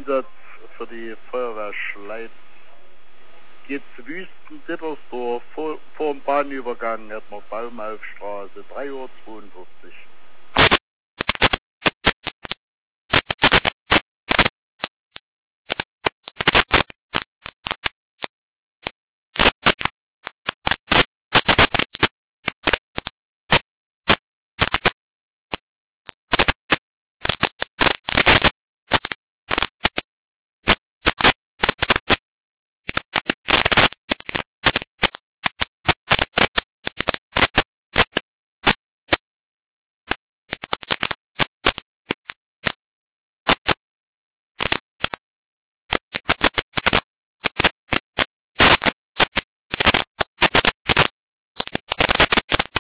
Einsatz für die Feuerwehr Schleiz. Geht zu Wüsten-Dittersdorf, vor dem Bahnübergang, hat man Baumaufstraße, 3:42 Uhr.